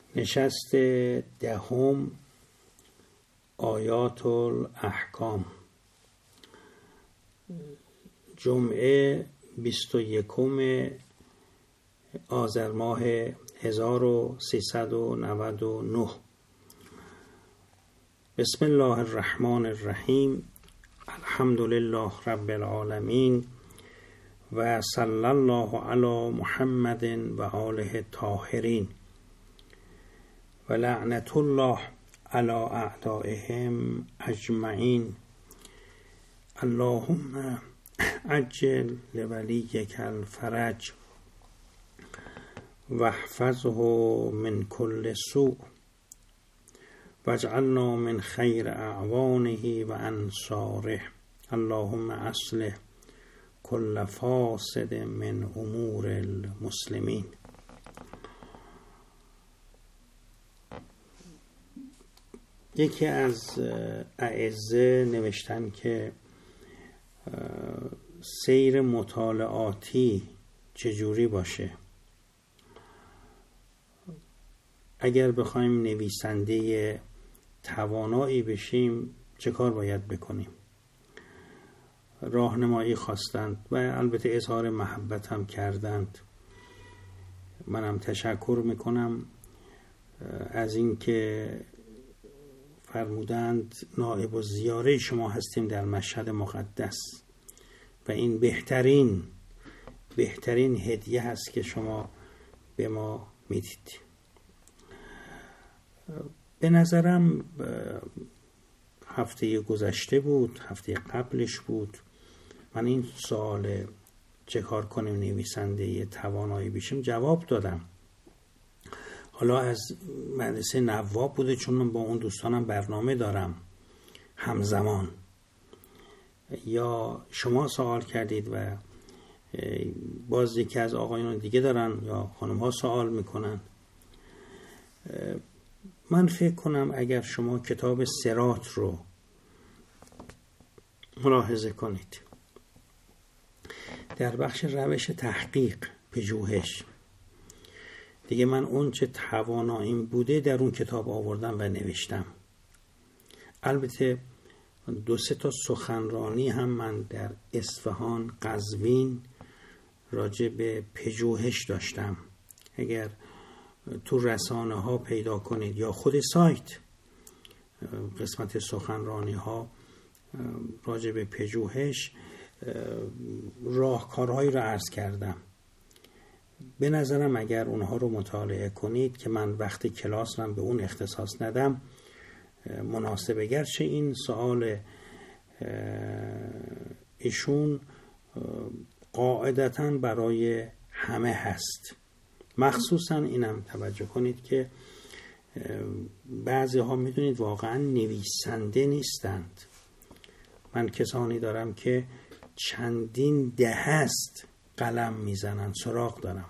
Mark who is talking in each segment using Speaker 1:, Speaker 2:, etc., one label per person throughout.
Speaker 1: نشست دهم آیات الاحکام، جمعه 21 آذر ماه 1399. بسم الله الرحمن الرحیم. الحمد لله رب العالمین و صلی الله علی محمد و آله الطاهرین و لعنت الله علی اعدائهم اجمعین. اللهم عجل لولیک الفرج واحفظه من كل سوء واجعلنا من خیر اعوانه و انصاره. اللهم اصلح كل فاسد من امور المسلمین. یکی از اعزه نوشتن که سیر مطالعاتی چجوری باشه. اگر بخوایم نویسنده توانایی بشیم چه کار باید بکنیم؟ راهنمایی خواستند و البته اظهار محبت هم کردند. منم تشکر میکنم از این که فرمودند نائب الزیاره شما هستیم در مشهد مقدس و این بهترین هدیه هست که شما به ما میدید. به نظرم هفته گذشته بود، هفته قبلش بود، من این سوال چه کار کنیم نویسنده توانایی بشیم جواب دادم. حالا از مدرسه نواب بوده چون من با اون دوستانم برنامه دارم همزمان، یا شما سوال کردید و باز یکی از آقایان دیگه دارن یا خانم ها سوال میکنن. من فکر کنم اگر شما کتاب صراط رو ملاحظه کنید در بخش روش تحقیق پژوهش، دیگه من اون چه تواناییم بوده در اون کتاب آوردم و نوشتم. البته 2-3 تا سخنرانی هم من در اصفهان، قزوین راجع به پژوهش داشتم. اگر تو رسانه ها پیدا کنید یا خود سایت قسمت سخنرانی ها راجع به پژوهش راهکارهایی را عرض کردم. به نظرم اگر اونها رو مطالعه کنید که من وقت کلاس من به اون اختصاص ندم مناسبه. گرچه این سوال ایشون قاعدتاً برای همه هست، مخصوصاً اینم توجه کنید که بعضی ها میدونید واقعاً نویسنده نیستند. من کسانی دارم که چندین دهست قلم میزنن، سراغ دارم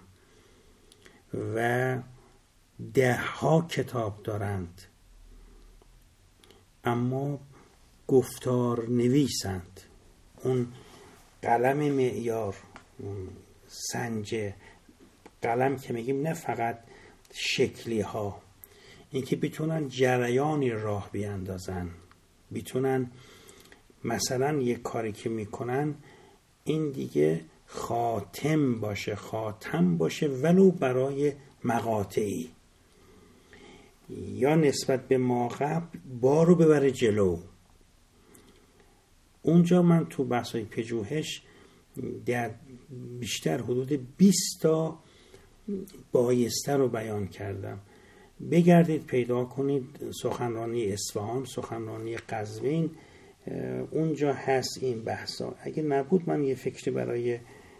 Speaker 1: و 10 کتاب دارند اما گفتار نویسند. اون قلم معیار، اون سنج قلم که میگیم نه فقط شکلی ها، این که بتونن جریانی راه بیاندازن، بتونن مثلا یک کاری که میکنن این دیگه خاتم باشه ولو برای مقاطعی، یا نسبت به ما قبل بارو ببره جلو. اونجا من تو بحثای پژوهش در بیشتر حدود 20 تا بایسته رو بیان کردم. بگردید پیدا کنید سخنرانی اصفهان، سخنرانی قزوین، اونجا هست این بحثا. اگه نبود من یه فکری برای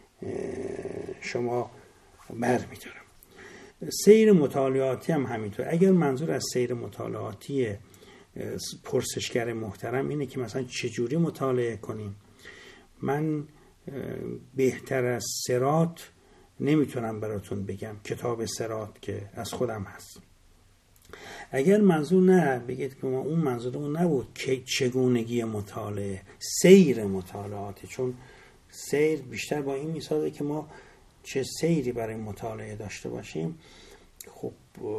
Speaker 1: شما برمی‌دارم. سیر مطالعاتی هم همینطور. اگر منظور از سیر مطالعاتی پرسشگر محترم اینه که مثلا چجوری مطالعه کنیم، من بهتر از صراط نمیتونم براتون بگم، کتاب صراط که از خودم هست. اگر منظور نه بگید که ما اون منظورمون نبود که چگونگی مطالعه، سیر مطالعاتی، چون سیر بیشتر با این میسازه که ما چه سیری برای مطالعه داشته باشیم. خب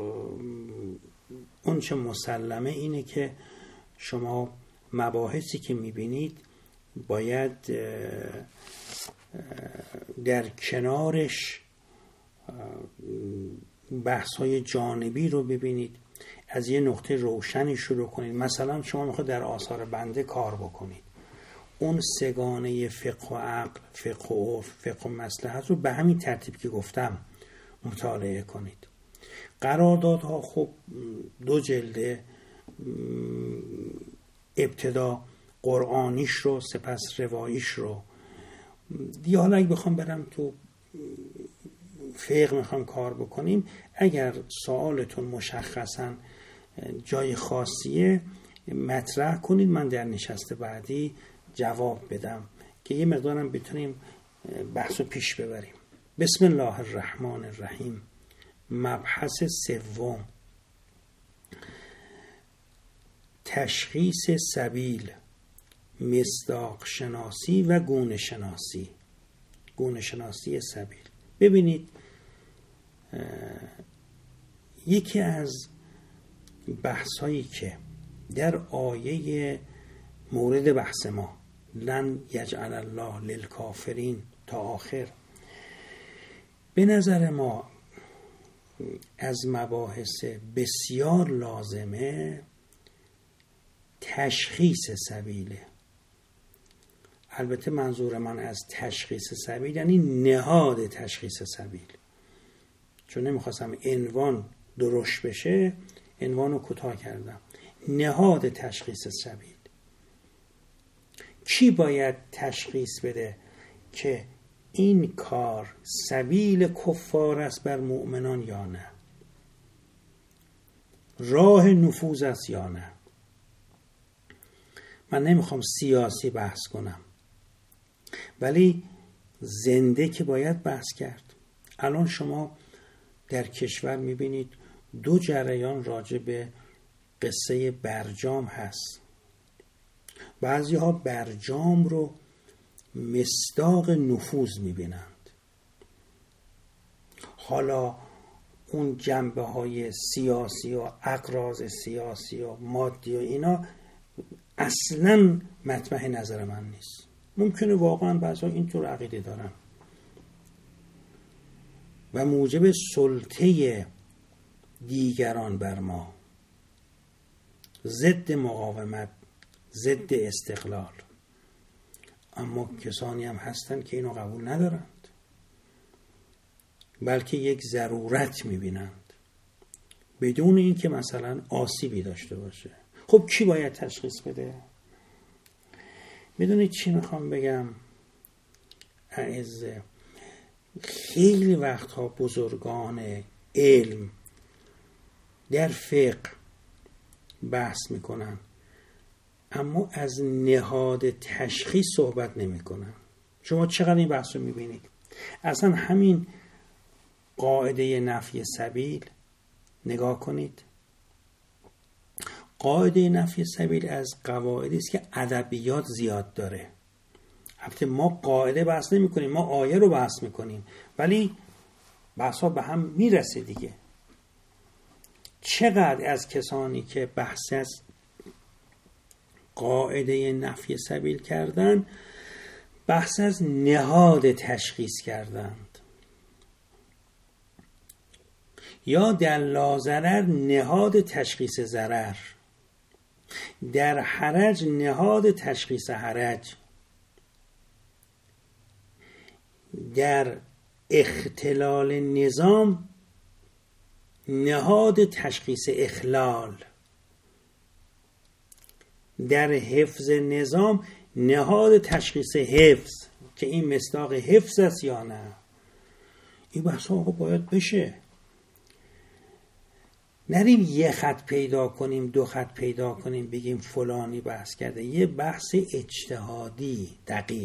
Speaker 1: اون چه مسلمه اینه که شما مباحثی که میبینید باید در کنارش بحث‌های جانبی رو ببینید، از یه نقطه روشنی شروع کنید. مثلا شما میخواید در آثار بنده کار بکنید، اون سگانه فقه و عقل، فقه و عرف، فقه و مصلحت رو به همین ترتیب که گفتم مطالعه کنید. قراردادها خب 2 جلده، ابتدا قرآنیش رو سپس رواییش رو. دیگه حالا اگه بخوام برم تو فقه میخوام کار بکنیم، اگر سوالتون مشخصا جای خاصیه مطرح کنید، من در نشست بعدی جواب بدم که یه مقدارم بتونیم بحثو پیش ببریم. بسم الله الرحمن الرحیم. مبحث سوم، تشخیص سبیل، مصداق شناسی و گونه شناسی. گونه شناسی سبیل. ببینید یکی از بحث‌هایی که در آیه مورد بحث ما لن یجعل الله للکافرین تا آخر، به نظر ما از مباحث بسیار لازمه تشخیص سبیله. البته منظور من از تشخیص سبیل یعنی نهاد تشخیص سبیل، چون نمیخواستم عنوان درشت بشه، عنوانو کوتاه کردم. نهاد تشخیص سبیل، کی باید تشخیص بده که این کار سبیل کفار است بر مؤمنان یا نه، راه نفوذ است یا نه. من نمیخوام سیاسی بحث کنم، ولی زنده که باید بحث کرد. الان شما در کشور میبینید 2 جریان راجع به قصه برجام هست. بعضی ها برجام رو مصداق نفوذ میبینند. حالا اون جنبه های سیاسی و اغراض سیاسی و مادی و اینا اصلا مطمح نظر من نیست. ممکنه واقعا بعضا اینطور عقیده دارن و موجب سلطه دیگران بر ما، ضد مقاومت، ضد استقلال. اما کسانی هم هستن که اینو قبول ندارند، بلکه یک ضرورت میبینند بدون اینکه مثلا آسیبی داشته باشه. خب کی باید تشخیص بده؟ میدونید چی میخوام بگم؟ اعزه، خیلی وقتها بزرگان علم در فقه بحث میکنن اما از نهاد تشخیص صحبت نمیکنن. شما چقدر این بحث رو میبینید؟ اصلا همین قاعده نفی سبیل نگاه کنید. قاعده نفی سبیل از قواعدی است که ادبیات زیاد داره. البته ما قاعده بحث نمی کنیم، ما آیه رو بحث میکنیم، ولی بحث ها به هم میرسه دیگه. چقدر از کسانی که بحث از قاعده نفی سبیل کردن بحث از نهاد تشخیص کردند، یا در لاضرر نهاد تشخیص ضرر، در حرج نهاد تشخیص حرج، در اختلال نظام نهاد تشخیص اخلال، در حفظ نظام نهاد تشخیص حفظ که این مصداق حفظ است یا نه. این بحث ها باید بشه. نریم یه خط پیدا کنیم، 2 خط پیدا کنیم بگیم فلانی بحث کرده. یه بحث اجتهادی دقیق.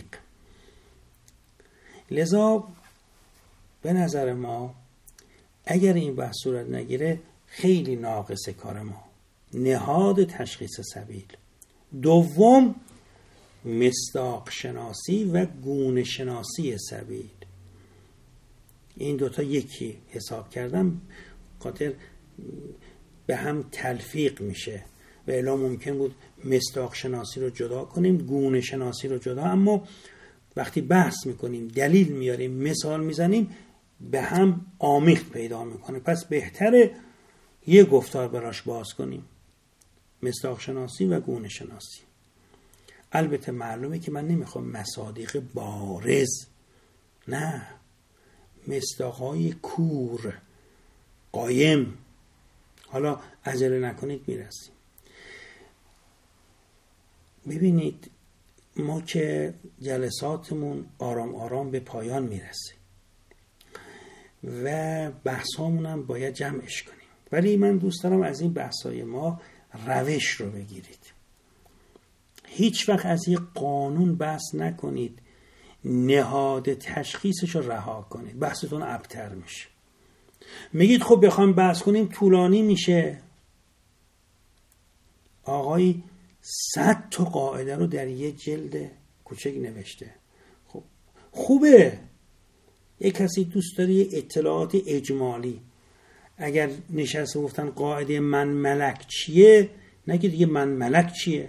Speaker 1: لذا به نظر ما اگر این بحث صورت نگیره خیلی ناقصه کار ما. نهاد تشخیص سبیل. دوم مصداق شناسی و گونه شناسی سبیل. این 2 تا یکی حساب کردم. خاطر به هم تلفیق میشه و الا ممکن بود مصداق شناسی رو جدا کنیم، گونه شناسی رو جدا، اما وقتی بحث میکنیم، دلیل میاریم، مثال میزنیم، به هم آمیخت پیدا میکنه. پس بهتره یه گفتار براش باز کنیم، مصداق شناسی و گونه شناسی. البته معلومه که من نمیخوام مصادیق بارز، نه، مصداقهای کور قایم. حالا عجله نکنید میرسیم. ببینید ما که جلساتمون آرام آرام به پایان میرسه و بحثامون هم باید جمعش کنیم، ولی من دوست دارم از این بحثای ما روش رو بگیرید. هیچ وقت از یک قانون بحث نکنید نهاد تشخیصش رو رها کنید، بحثتون ابتر میشه. میگید خب بخوایم بحث کنیم طولانی میشه. آقای 100 تا قاعده رو در یه جلد کوچک نوشته. خب خوبه، یک کسی دوست داره یه اطلاعات اجمالی. اگر نشسته گفتن قاعده من ملک چیه، نگید دیگه من ملک چیه،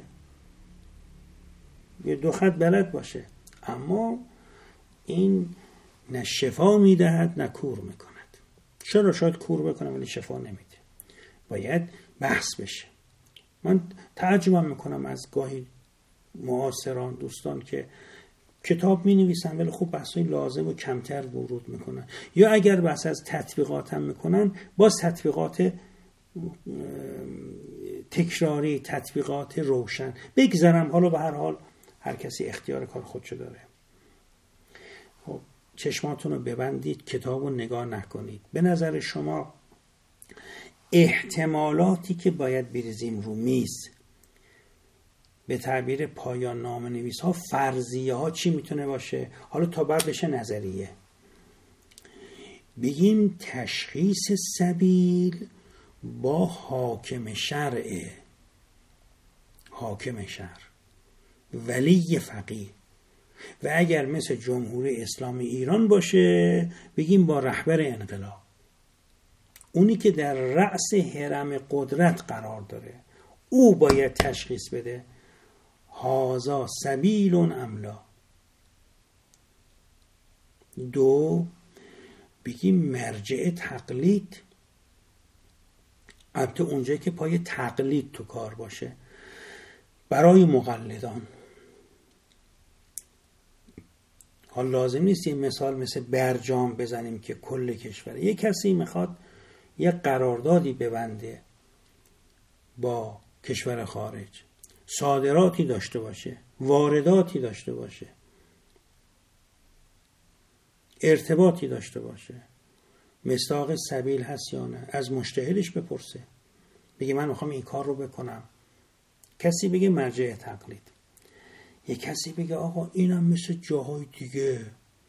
Speaker 1: یه 2 خط بلد باشه، اما این نه شفا میدهد نه کور میکند. چرا؟ شاید کور بکنه ولی شفا نمیده. باید بحث بشه. من تعجب میکنم از گاهی معاصران، دوستان که کتاب می نویسن ولی خوب بحثای لازم و کمتر ورود میکنن، یا اگر بحث از تطبیقات هم میکنن باز تطبیقات تکراری، تطبیقات روشن. بگذارم، حالا به هر حال هر کسی اختیار کار خودشو داره. خب چشماتون رو ببندید، کتاب رو نگاه نکنید. به نظر شما احتمالاتی که باید بریزیم رو میز، به تعبیر پایان نامه نویس ها، فرضیه ها چی میتونه باشه؟ حالا تا بعد بشه نظریه. بگیم تشخیص سبیل با حاکم شرع، حاکم شرع، ولی فقیه، و اگر مثل جمهوری اسلامی ایران باشه بگیم با رهبر انقلاب، اونی که در رأس هرم قدرت قرار داره، او باید تشخیص بده هازا سبیل املا. 2 بگیم مرجع تقلید، البته اونجایی که پای تقلید تو کار باشه برای مقلدان. حال لازم نیست یه مثال مثل برجام بزنیم که کل کشوره. یه کسی میخواد یه قراردادی ببنده با کشور خارج، صادراتی داشته باشه، وارداتی داشته باشه، ارتباطی داشته باشه، مصداق سبیل هست یا نه، از مشتهلش بپرسه، بگه من میخوام این کار رو بکنم. کسی بگه مرجع تقلید، یه کسی بگه آقا اینم مثل جاهای دیگه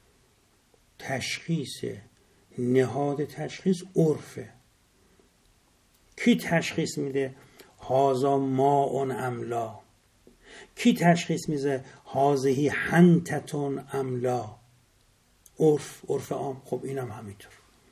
Speaker 1: تشخیص، نهاد تشخیص عرفه. کی تشخیص میده هازا ماء املا؟ کی تشخیص میده هازهی حنتتون املا؟ عرف عام. خب اینم همینطور.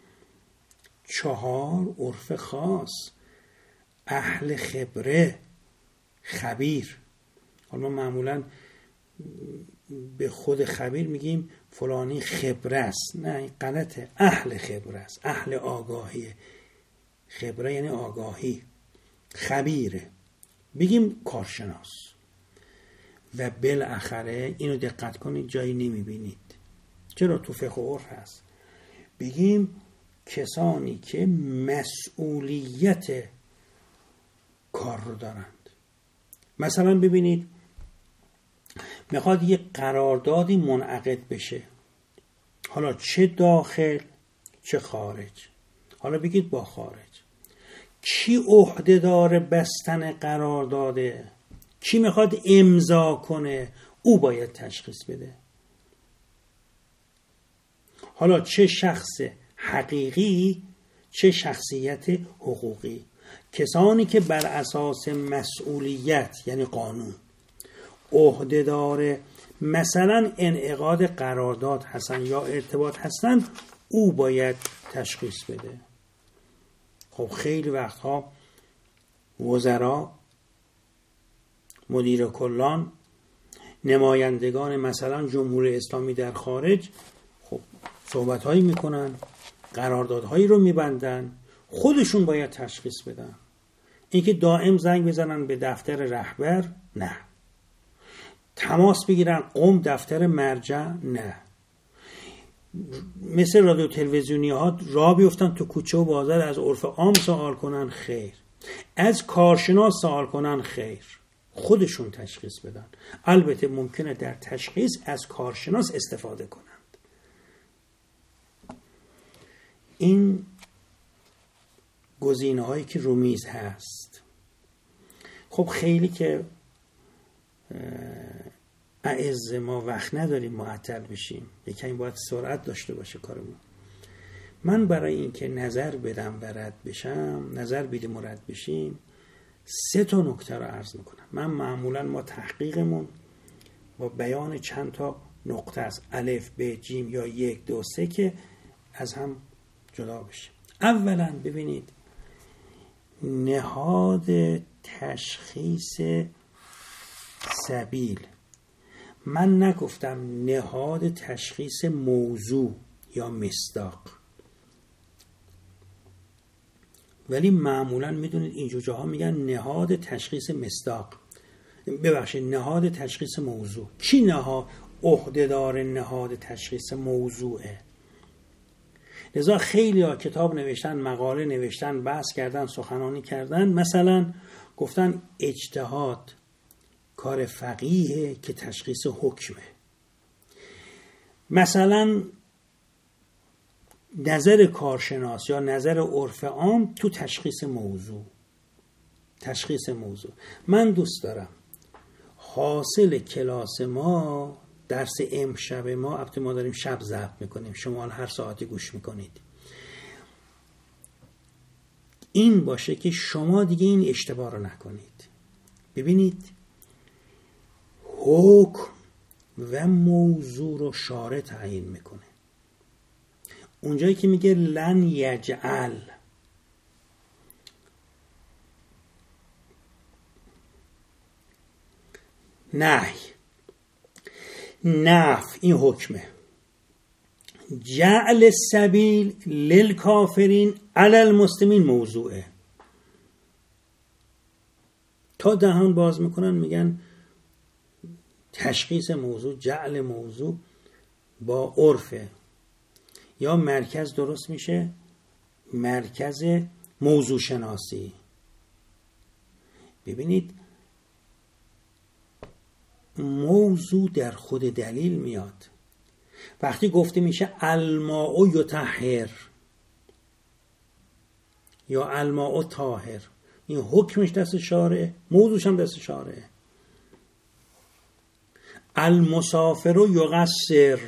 Speaker 1: 4 عرف خاص، اهل خبره، خبیر. حالا معمولا به خود خبیر میگیم فلانی خبره است، نه این غلطه، اهل خبره است، اهل آگاهی. خبره یعنی آگاهی، خبیره، بگیم کارشناس. و بالاخره اینو دقت کنید جایی نمیبینید، چرا تو فقه و عرف هست، بگیم کسانی که مسئولیت کار رو دارند. مثلا ببینید میخواد یه قراردادی منعقد بشه، حالا چه داخل چه خارج. حالا بگید با خارج کی عهده‌دار بستن قرارداده، کی میخواد امضا کنه، او باید تشخیص بده. حالا چه شخص حقیقی چه شخصیت حقوقی. کسانی که بر اساس مسئولیت یعنی قانون عهده‌دار مثلا انعقاد قرارداد هستن یا ارتباط هستن، او باید تشخیص بده. خب خیلی وقتها وزرا، مدیر کلان، نمایندگان مثلا جمهوری اسلامی در خارج خب صحبت‌هایی میکنن، قراردادهایی رو میبندن، خودشون باید تشخیص بدن. اینکه دائم زنگ بزنن به دفتر رهبر، نه. تماس بگیرن قم دفتر مرجع، نه. مثل رادیو تلویزیونی ها راه بیفتن تو کوچه و بازار از عرف عام سوال کنن، خیر. از کارشناس سوال کنن، خیر. خودشون تشخیص بدن. البته ممکنه در تشخیص از کارشناس استفاده کنند. این گزینه هایی که رو میز هست. خب خیلی که اعز ما وقت نداریم معطل بشیم، یکمی باید سرعت داشته باشه کارمون. من برای اینکه نظر بدم و رد بشم، نظر بدیم و رد بشیم، 3 نکته رو عرض میکنم. من معمولا ما تحقیقمون با بیان چند تا نقطه است، الف ب جیم یا 1 2 3 که از هم جدا بشه. اولا ببینید، نهاد تشخیص سبیل، من نگفتم نهاد تشخیص موضوع یا مصداق، ولی معمولا میدونید اینجور جاها میگن نهاد تشخیص مصداق، ببخشید نهاد تشخیص موضوع. کی نهاد عهده‌دار نهاد تشخیص موضوعه؟ لذا خیلی ها کتاب نوشتن، مقاله نوشتن، بحث کردن، سخنرانی کردن، مثلا گفتن اجتهاد کار فقیه که تشخیص حکمه. مثلا نظر کارشناس یا نظر عرف عام تو تشخیص موضوع. من دوست دارم حاصل کلاس ما، درس امشب ما، البته ما داریم شب ضبط میکنیم، شما هر ساعتی گوش میکنید، این باشه که شما دیگه این اشتباه رو نکنید. ببینید، حکم و موضوع رو شارع تعیین میکنه. اونجایی که میگه لن یجعل، نهی، نفی، این حکمه. جعل سبیل للکافرین علی المسلمین موضوعه. تا دهان باز میکنن میگن تشخیص موضوع، جعل موضوع با عرفه، یا مرکز درست میشه مرکز موضوع شناسی. ببینید، موضوع در خود دلیل میاد. وقتی گفته میشه الماء یطهر یا الماء طاهر، این حکمش دست شارعه، موضوعش هم دست شارعه. المسافر یقصر،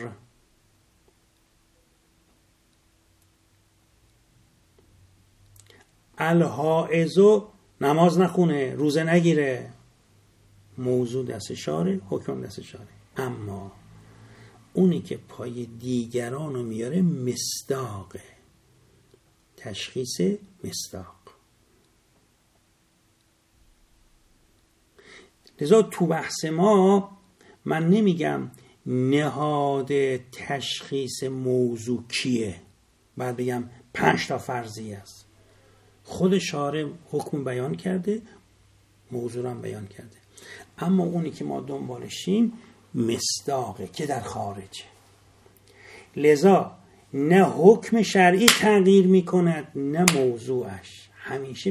Speaker 1: الحائض نماز نخونه، روزه نگیره، موضوع دست شارع، حکم دست شارع. اما اونی که پای دیگران رو میاره مصداقه، تشخیص مصداق. لذا تو بحث ما من نمیگم نهاد تشخیص موضوع کیه، بعد بگم 5 تا فرضیه است. خود شارع حکم بیان کرده، موضوع هم بیان کرده، اما اونی که ما دنبالشیم مصداقه که در خارجه. لذا نه حکم شرعی تغییر میکند نه موضوعش، همیشه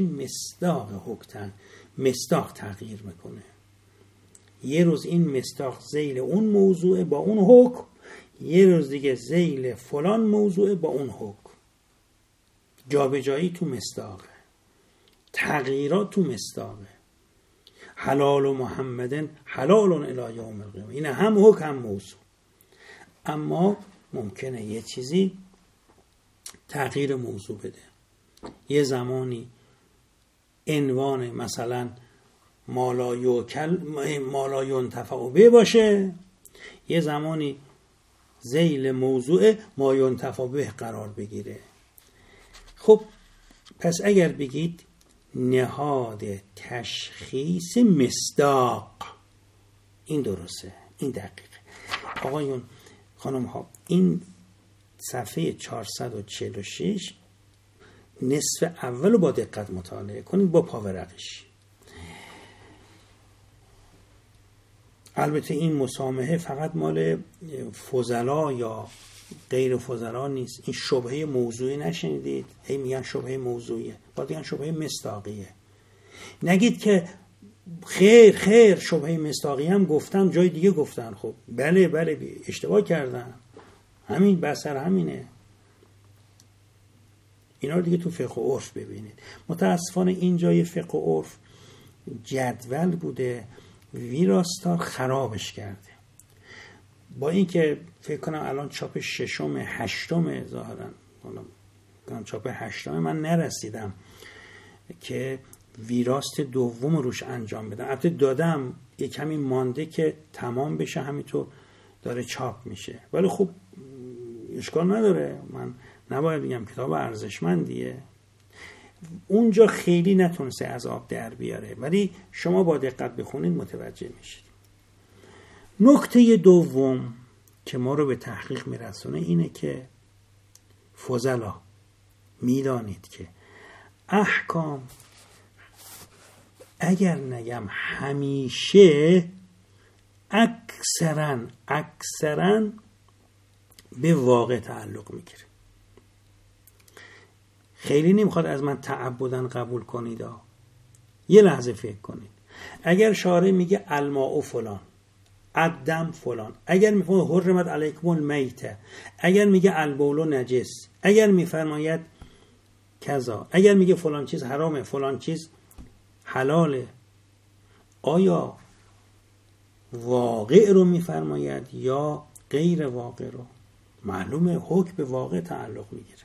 Speaker 1: مصداق تغییر میکنه. یه روز این مصداق ذیل اون موضوع با اون حکم، یه روز دیگه ذیل فلان موضوع با اون حکم. جابجایی تو مصداقه، تغییرات تو مصداقه. حلال محمدن حلال الی یوم القیامه، این هم حکم هم موضوع. اما ممکنه یه چیزی تغییر موضوع بده. یه زمانی عنوان مثلا ما لا ینتفع به باشه، یه زمانی ذیل موضوع ما ینتفع به قرار بگیره. خب پس اگر بگید نهاد تشخیص مصداق، این درسته، این دقیقه. آقایون خانم ها، این صفحه 446 نصف اول رو با دقت مطالعه کنید با پاورقش. البته این مسامحه فقط مال فضلا یا غیر فضلا نیست. این شبهه موضوعی نشنیدید؟ هی میگن شبهه موضوعیه، باید میگن شبهه مصداقیه. نگید که خیر شبهه مصداقی هم گفتن جای دیگه گفتن. خب بله اشتباه کردن، همین بسر همینه. اینا رو دیگه تو فقه و عرف ببینید. متاسفانه این جای فقه و عرف جدول بوده، ویراستار خرابش کرده. با اینکه فکر کنم الان چاپ 6م 8م ظاهرا چاپ 8م من نرسیدم که ویراست دوم روش انجام بدم. البته دادم، یه کمی مانده که تمام بشه، همینطور داره چاپ میشه. ولی خب اشکال نداره، من نباید بگم کتاب ارزشمندیه. اونجا خیلی نتونسته از آب در بیاره، ولی شما با دقت بخونید متوجه میشید. نکته دوم که ما رو به تحقیق میرسونه اینه که فضلا میدانید که احکام اگر نگم همیشه اکثرا به واقع تعلق میگیره. خیلی نمیخواد از من تعبداً قبول کنید. یه لحظه فکر کنید. اگر شارع میگه الماء فلان، الدم فلان، اگر میفرماید حرمت علیکم المیته، اگر میگه البول نجس، اگر میفرماید کذا، اگر میگه فلان چیز حرامه فلان چیز حلاله، آیا واقع رو میفرماید یا غیر واقع رو؟ معلومه حکم به واقع تعلق میگیره.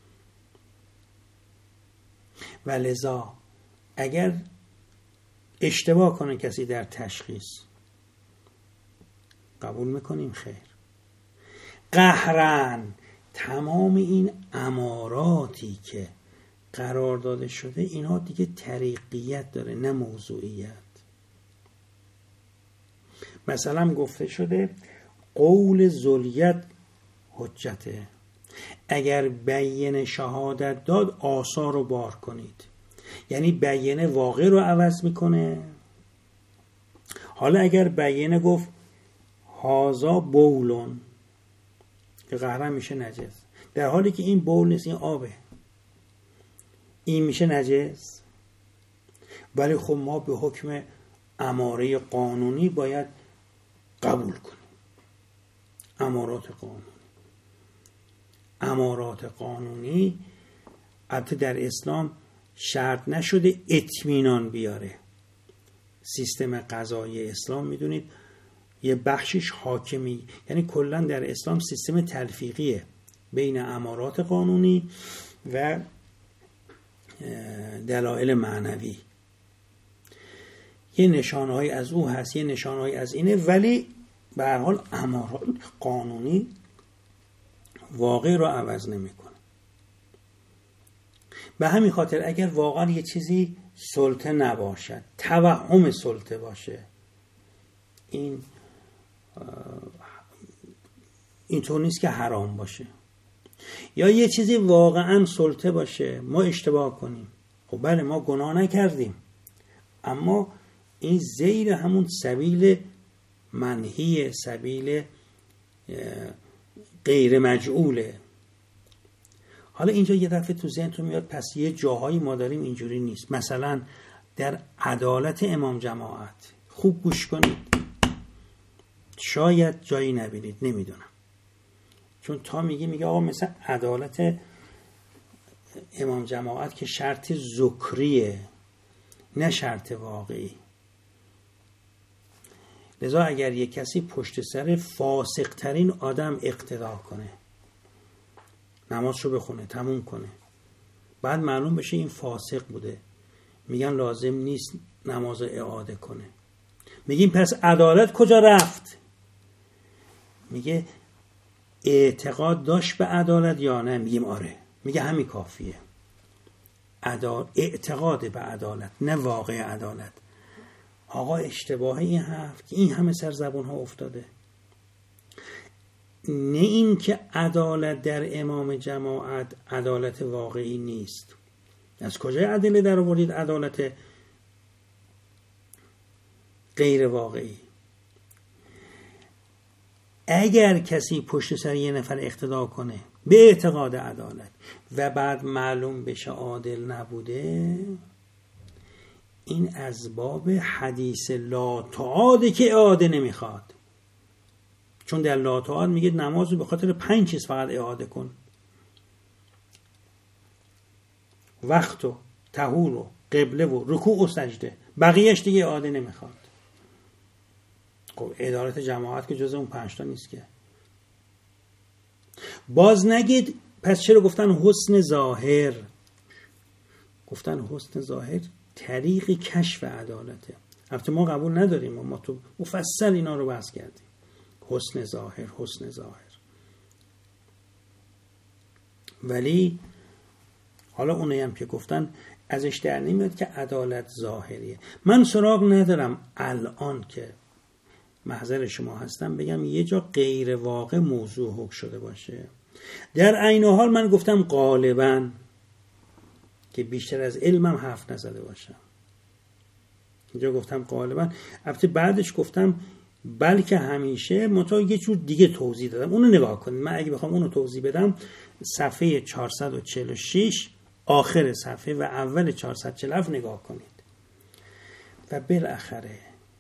Speaker 1: و لذا اگر اشتباه کنه کسی در تشخیص، قبول میکنیم خیر. قهرن تمام این اماراتی که قرار داده شده اینا دیگه طریقیت داره نه موضوعیت. مثلا گفته شده قول ذولیت حجته، اگر بیان شهادت داد آثار رو بار کنید، یعنی بیان واقع رو عوض میکنه. حالا اگر بیان گفت هازا بولون، که قهرن میشه نجس، در حالی که این بول نیست، این آبه، این میشه نجس. ولی خب ما به حکم اماره قانونی باید قبول کنیم. امارات قانونی البته در اسلام شرط نشده اطمینان بیاره. سیستم قضایی اسلام میدونید یه بخشش حاکمی، یعنی کلا در اسلام سیستم تلفیقیه بین امارات قانونی و دلایل معنوی. یه نشانه‌ای از او هست، یه نشانه‌ای از اینه، ولی به هر حال امارات قانونی واقع رو عوض نمی‌کنه. به همین خاطر اگر واقعا یه چیزی سلطه نباشد، توهم سلطه باشه، اینطور نیست که حرام باشه. یا یه چیزی واقعا سلطه باشه ما اشتباه کنیم، خب بله ما گناه نکردیم، اما این زیر همون سبیل منهی، سبیل غیر مجعوله. حالا اینجا یه دفعه تو ذهنتون میاد پس یه جاهایی ما داریم اینجوری نیست. مثلا در عدالت امام جماعت خوب گوش کنید، شاید جایی نبینید، نمیدونم، چون تا میگه آقا مثلا عدالت امام جماعت که شرط ذکریه نه شرط واقعی. لذا اگر یک کسی پشت سر فاسق ترین آدم اقتدا کنه، نمازشو بخونه تموم کنه، بعد معلوم بشه این فاسق بوده، میگن لازم نیست نماز اعاده کنه. میگیم پس عدالت کجا رفت؟ میگه اعتقاد داشت به عدالت یا نه؟ میگیم آره. میگه همین کافیه. اعتقاد به عدالت، نه واقع عدالت. آقا اشتباه این حرف که این همه سر زبون ها افتاده. نه این که عدالت در امام جماعت عدالت واقعی نیست. از کجای ادله در آوردید عدالت غیر واقعی؟ اگر کسی پشت سر یه نفر اقتدا کنه به اعتقاد عدالت و بعد معلوم بشه عادل نبوده، این از باب حدیث لا تعاده که اعاده نمیخواد. چون در لا تعاد میگه نماز رو به خاطر 5 چیز فقط اعاده کن: وقت و طهور و قبله و رکوع و سجده، بقیهش دیگه اعاده نمیخواد. خب ادارت جماعت که جز اون 5 تا نیست که. باز نگید پس چرا گفتن حسن ظاهر؟ گفتن حسن ظاهر طریق کشف عدالته. البته ما قبول نداریم، ما تو مفصل اینا رو بحث کردیم. حسن ظاهر، حسن ظاهر. ولی حالا اونایی هم که گفتن ازش در نمیاد که عدالت ظاهریه. من سراغ ندارم الان که محضر شما هستم بگم یه جا غیر واقع موضوع حکم شده باشه. در عین حال من گفتم غالباً که بیشتر از علمم حرف نزده باشم. اینجا گفتم غالباً، البته بعدش گفتم بلکه همیشه، منتها یه جور دیگه توضیح دادم. اونو نگاه کنید. من اگه بخوام اونو توضیح بدم صفحه 446 آخر صفحه و اول 447 نگاه کنید. و بالاخره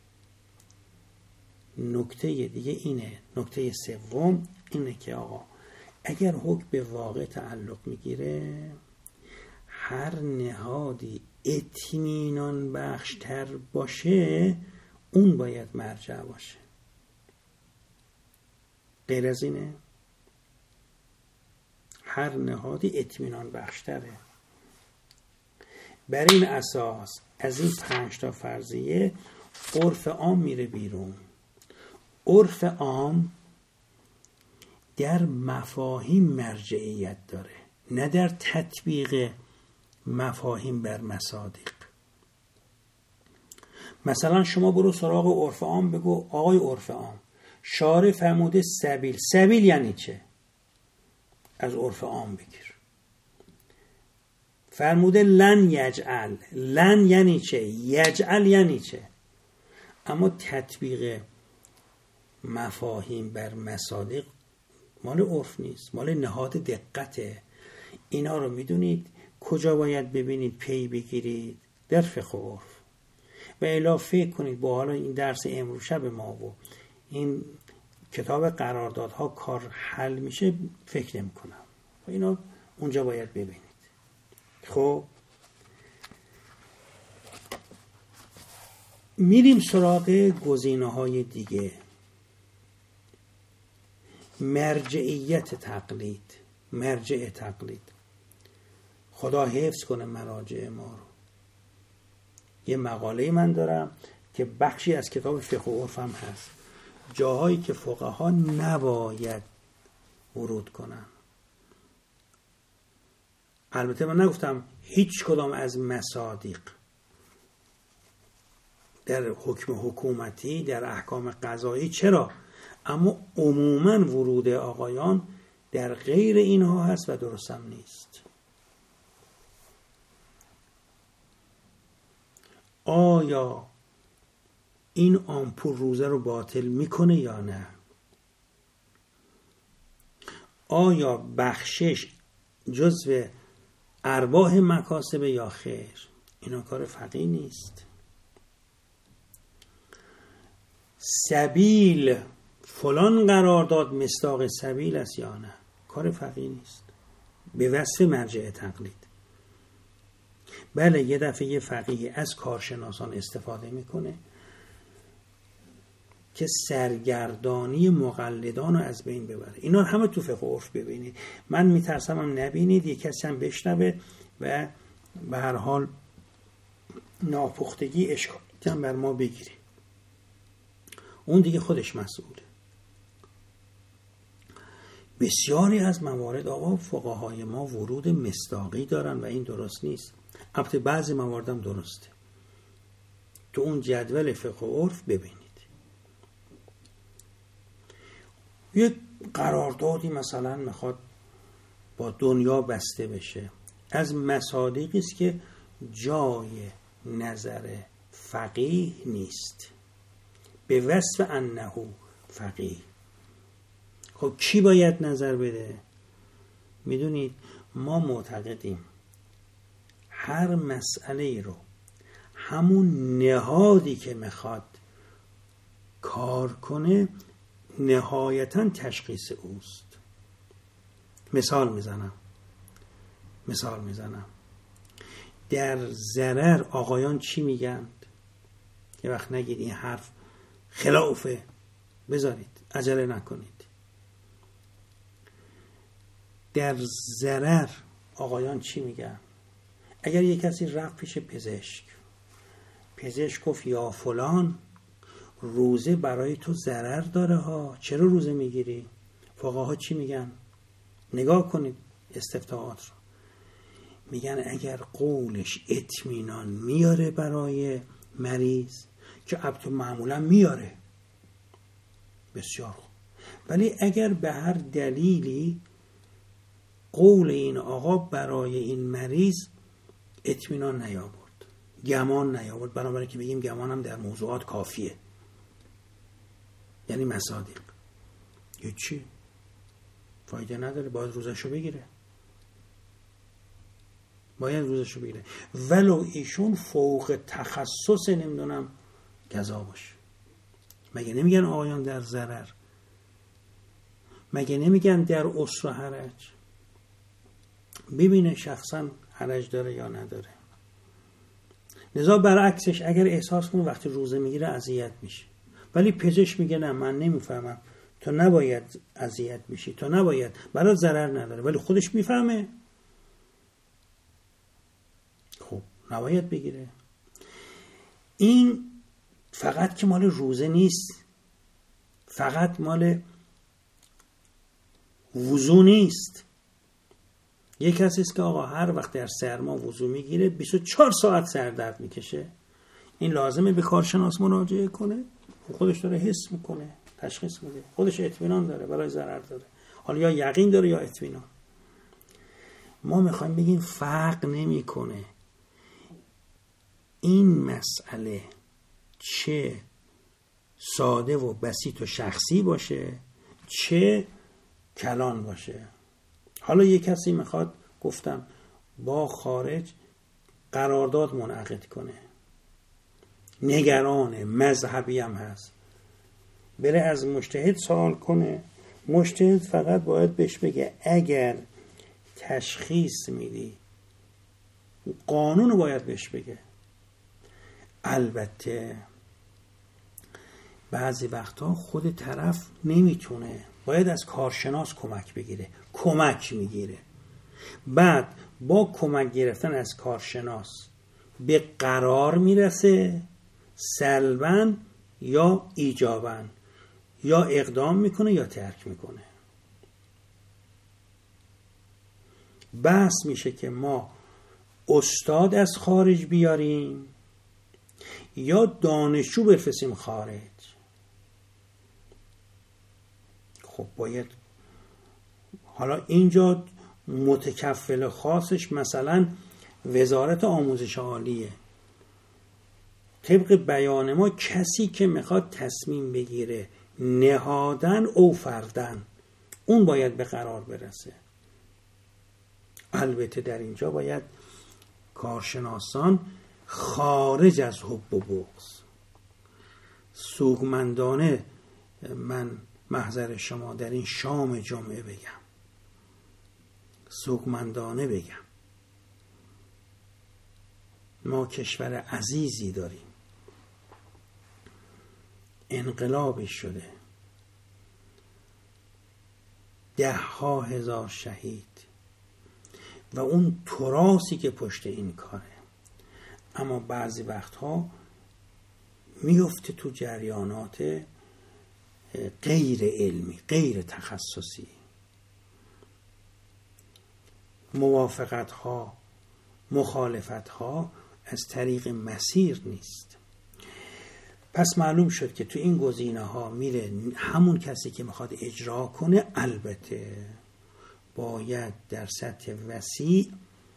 Speaker 1: نکته دیگه اینه، نکته سوم اینه که آقا اگر حکم به واقع تعلق میگیره، هر نهادی اطمینان بخشتر باشه اون باید مرجع باشه. غیر از اینه هر نهادی اطمینان بخشتره. بر این اساس از این 5 تا فرضیه عرف عام میره بیرون. عرف عام در مفاهیم مرجعیت داره، نه در تطبیق مفاهیم بر مصادیق. مثلا شما برو سراغ عرف عام بگو آقای عرف عام شارع فرموده سبیل. سبیل یعنی چه؟ از عرف عام بگیر. فرموده لن یجعل. لن یعنی چه؟ یجعل یعنی چه؟ اما تطبیق مفاهیم بر مصادیق مال عرف نیست، مال نهاد دقته. اینا رو میدونید کجا باید ببینید پی بگیرید؟ در فقه و عرف. و الا فکر کنید با حالا این درس امروز شب ما و این کتاب قراردادها کار حل میشه، فکر نمی کنم. اینا اونجا باید ببینید. خب میریم سراغ گزینه‌های دیگه. مرجعیت تقلید. مرجع تقلید، خدا حفظ کنه مراجع ما رو. یه مقاله من دارم که بخشی از کتاب فقه و عرف هم هست، جاهایی که فقها نباید ورود کنن. البته من نگفتم هیچ کدام از مصادیق در حکم حکومتی، در احکام قضایی، چرا؟ اما عموما ورود آقایان در غیر اینها هست و درست هم نیست. آیا این آمپول روزه رو باطل میکنه یا نه؟ آیا بخشش جزو ارباح مکاسب یا خیر؟ اینا کار فقیه نیست. سبیل فلان قرارداد مصداق سبیل است یا نه؟ کار فقیه نیست، به وصف مرجع تقلید. بله یه دفعه یه فقیه از کارشناسان استفاده میکنه که سرگردانی مقلدان رو از بین ببره. اینا همه تو فقه و عرف ببینید. من میترسم هم نبینید، یک کسی هم بشنوه و به هر حال ناپختگی اشکالی هم بر ما بگیره. اون دیگه خودش مسئوله. بسیاری از موارد آقا فقهای ما ورود مصداقی دارن و این درست نیست. البته بعضی مواردم درسته. تو اون جدول فقه و عرف ببینید یک قراردادی مثلا میخواد با دنیا بسته بشه، از مصادیقی است که جای نظر فقیه نیست به وصف انه فقیه. خب کی باید نظر بده؟ میدونید ما معتقدیم هر مسئله رو همون نهادی که میخواد کار کنه نهایتاً تشخیص اوست. مثال میزنم در ضرر آقایان چی میگن؟ یه وقت نگید این حرف خلافه، بذارید عجله نکنید. در ضرر آقایان چی میگن؟ اگر یک کسی رفت پیش پزشک گفت یا فلان روزه برای تو ضرر داره ها، چرا روزه میگیری؟ فقها چی میگن؟ نگاه کنید استفتاءات رو. میگن اگر قولش اطمینان میاره برای مریض، که البته معمولا میاره، بسیار خوب، ولی اگر به هر دلیلی قول این آقا برای این مریض اطمینان نیاورد، گمان نیاورد، بنابراین که بگیم گمان هم در موضوعات کافیه، یعنی مصادیق، چی؟ فایده نداره، باید روزشو بگیره. ولو ایشون فوق تخصص نمیدونم قضا باشه. مگه نمیگن آقایان در ضرر؟ مگه نمیگن در عسر و حرج؟ ببینه شخصا حرج داره یا نداره. لذا برعکسش اگر احساس کنه وقتی روزه میگیره اذیت میشه، ولی پزشک میگه نه من نمیفهمم، تو نباید اذیت بشی، تو نباید، برات ضرر نداره، ولی خودش میفهمه، خب نباید بگیره. این فقط که مال روزه نیست، فقط مال وضو نیست. یک کسی است که آقا هر وقت در سرما وضو میگیره 24 ساعت سردرد میکشه، این لازمه به کارشناس مراجعه کنه؟ خودش داره حس میکنه، تشخیص میده، خودش اطمینان داره برای ضرر داره، حالا یا یقین داره یا اطمینان. ما میخوایم بگیم فرق نمیکنه این مسئله چه ساده و بسیط و شخصی باشه چه کلان باشه. حالا یک کسی میخواد گفتم با خارج قرارداد منعقد کنه، نگران مذهبی هم هست، بره از مجتهد سوال کنه، مجتهد فقط باید بهش بگه اگر تشخیص میدی، قانون رو باید بهش بگه. البته بعضی وقتا خود طرف نمیتونه، باید از کارشناس کمک بگیره، کمک میگیره، بعد با کمک گرفتن از کارشناس به قرار میرسه سلباً یا ایجاباً، یا اقدام میکنه یا ترک میکنه. بحث میشه که ما استاد از خارج بیاریم یا دانشجو بفرستیم خارج. خب باید حالا اینجا متکفل خاصش مثلا وزارت آموزش عالیه، طبق بیان ما کسی که میخواد تصمیم بگیره نهادن او فردن، اون باید به قرار برسه. البته در اینجا باید کارشناسان خارج از حب و بغض، سوگمندانه من محضر شما در این شام جمعه بگم، سوگمندانه بگم، ما کشور عزیزی داریم، انقلابی شده، 10,000 هزار شهید و اون تراثی که پشت این کاره، اما بعضی وقتها میفته تو جریانات غیر علمی، غیر تخصصی. موافقت ها، مخالفت ها از طریق مسیر نیست. پس معلوم شد که تو این گزینه ها میره همون کسی که میخواد اجرا کنه، البته باید در سطح وسیع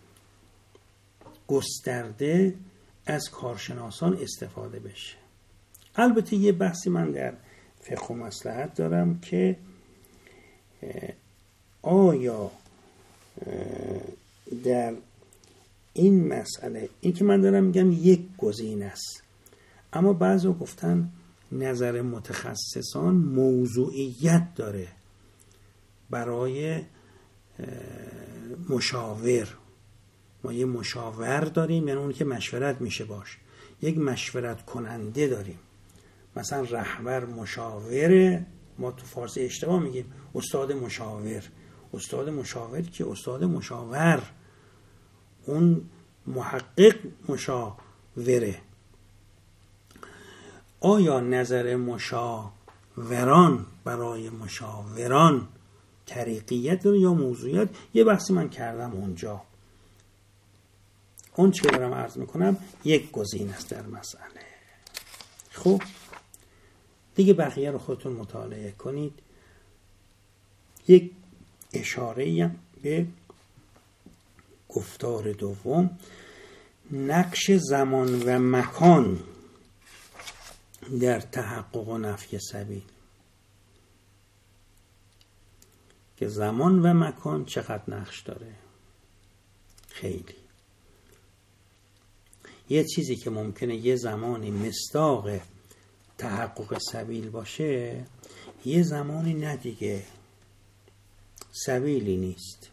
Speaker 1: گسترده از کارشناسان استفاده بشه. البته یه بحثی من در فقه و مصلحت دارم که آیا در این مسئله، این که من دارم میگم یک گزینه است، اما بعضی گفتن نظر متخصصان موضوعیت داره برای مشاور. ما یه مشاور داریم، یعنی اون که مشورت میشه باش. یک مشورت کننده داریم، مثلا رهبر مشاوره، ما تو فارسی اشتباه میگیم استاد مشاور. استاد مشاور که استاد مشاور، اون محقق مشاوره. آیا نظر مشاوران برای مشاوران طریقیت داره یا موضوعیت؟ یه بحثی من کردم اونجا. اون چه دارم عرض میکنم یک گزینه است در مسئله. خب دیگه بقیه رو خودتون مطالعه کنید. یک اشاره به گفتار دوم، نقش زمان و مکان در تحقق و نفی سبیل، که زمان و مکان چقدر نقش داره. خیلی. یه چیزی که ممکنه یه زمانی مصداق تحقق سبیل باشه، یه زمانی نه دیگه، سبیلی نیست.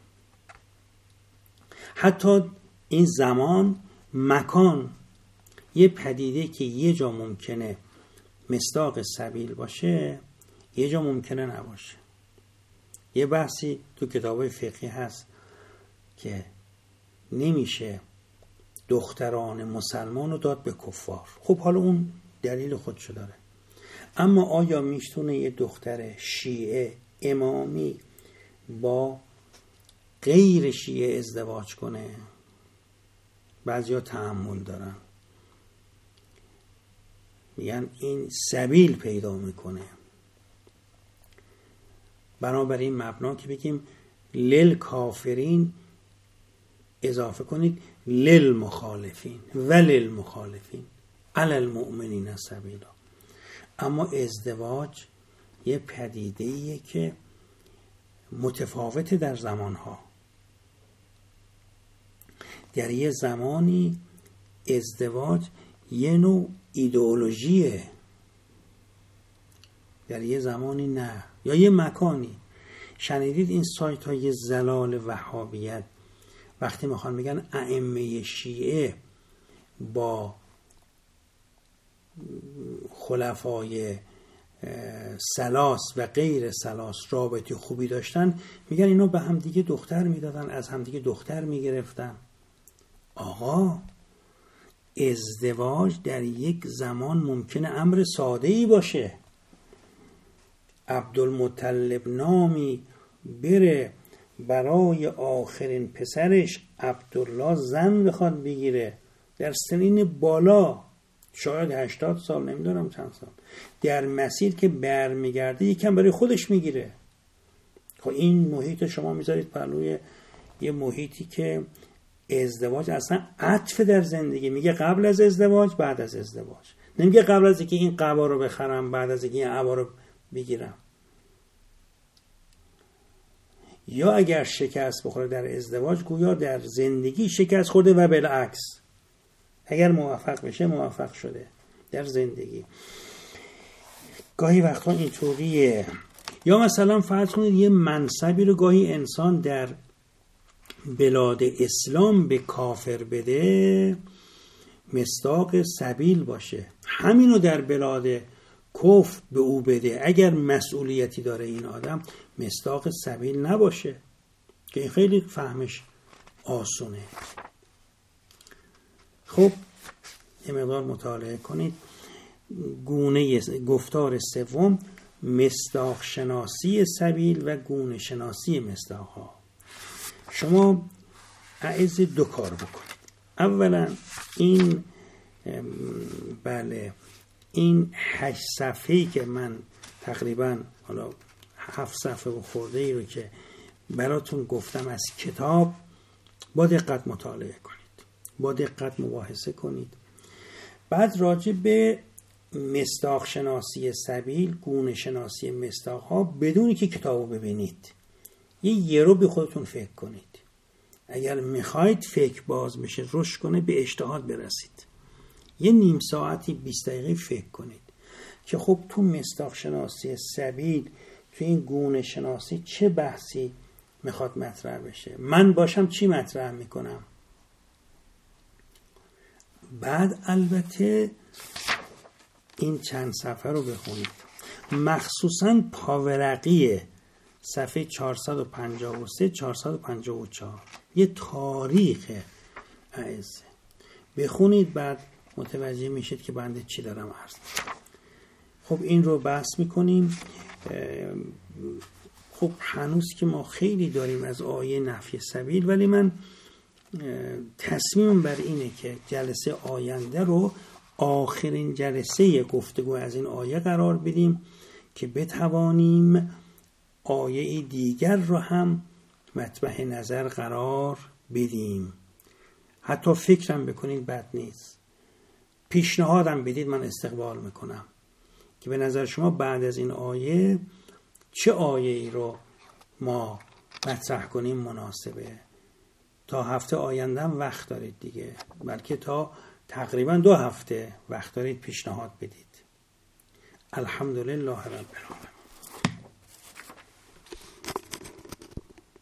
Speaker 1: حتی این زمان مکان، یه پدیده که یه جا ممکنه مصداق سبیل باشه، یه جا ممکنه نباشه. یه بحثی تو کتابای فقهی هست که نمیشه دختران مسلمان رو داد به کفار. خب حالا اون دلیل خودشو داره، اما آیا میتونه یه دختر شیعه امامی با غیر شیعه ازدواج کنه؟ بعضیا تأمل دارن، میگن این سبیل پیدا میکنه. بنابراین مبنا که بگیم لیل کافرین اضافه کنید لیل مخالفین و لیل مخالفین علی المؤمنین سبیلا. اما ازدواج یه پدیده‌ایه که متفاوته در زمانها. در یه زمانی ازدواج یه نوع ایدئولوژیه، در یه زمانی نه. یا یه مکانی. شنیدید این سایت های زلال وهابیت وقتی میخوان بگن ائمه شیعه با خلفای ثلاث و غیر ثلاث رابطه خوبی داشتن، میگن اینا به هم دیگه دختر میدادن، از هم دیگه دختر میگرفتن. آقا ازدواج در یک زمان ممکنه امر ساده‌ای باشه. عبدالمطلب نامی بره برای آخرین پسرش عبدالله زن بخواد بگیره، در سنین بالا، شاید 80 سال، نمیدونم چند سال، در مسیر که برمیگرده یکم برای خودش میگیره. خب این محیط شما میذارید پلوی یه محیطی که ازدواج اصلا عطف در زندگی، میگه قبل از ازدواج، بعد از ازدواج. نمیگه قبل از اینکه این قبا رو بخرم، بعد از اینکه این عبا رو بگیرم. یا اگر شکست بخوره در ازدواج، گویا در زندگی شکست خورده و بالعکس. اگر موفق بشه موفق شده در زندگی. گاهی وقتا اینطوریه. یا مثلا فرض کنید یه منصبی رو گاهی انسان در بلاد اسلام به کافر بده، مصداق سبیل باشه. همینو در بلاد کفر به او بده، اگر مسئولیتی داره این آدم، مصداق سبیل نباشه. که این خیلی فهمش آسونه. خب یه مقدار مطالعه کنید. گونه گفتار سوم، مصداق شناسی سبیل و گونه شناسی مصداق ها. شما عايز دو کار بکنید. اولا این این 8 صفحه‌ای که من تقریبا حالا 7 صفحه و خورده ای رو که براتون گفتم از کتاب با دقت مطالعه کنید، با دقت مباحثه کنید. بعد راجع به مصداق شناسی سبیل، گونه شناسی مصداق ها، بدون که کتابو ببینید یه رو به خودتون فکر کنید. اگر میخواید فکر باز بشه، رشد کنه، به اجتهاد برسید، یه نیم ساعتی 20 دقیقه فکر کنید که خب تو مصداق شناسی سبیل، تو این گونه شناسی چه بحثی میخواد مطرح بشه، من باشم چی مطرح میکنم. بعد البته این چند صفحه رو بخونید، مخصوصاً پاورقی صفحه 453 454 یه تاریخ اعزه بخونید، بعد متوجه میشید که بنده چی دارم عرض. خب این رو بحث میکنیم. خب هنوز که ما خیلی داریم از آیه نفی سبیل، ولی من تصمیم بر اینه که جلسه آینده رو آخرین جلسه گفتگو از این آیه قرار بدیم که بتوانیم آیه دیگر رو هم مطرح نظر قرار بدیم. حتی فکرم بکنید بد نیست، پیشنهادم بدید، من استقبال میکنم که به نظر شما بعد از این آیه چه آیه‌ای رو ما مطرح کنیم مناسبه. تا هفته آینده هم وقت دارید دیگه، بلکه تا تقریبا 2 هفته وقت دارید پیشنهاد بدید. الحمدلله رب العالمین.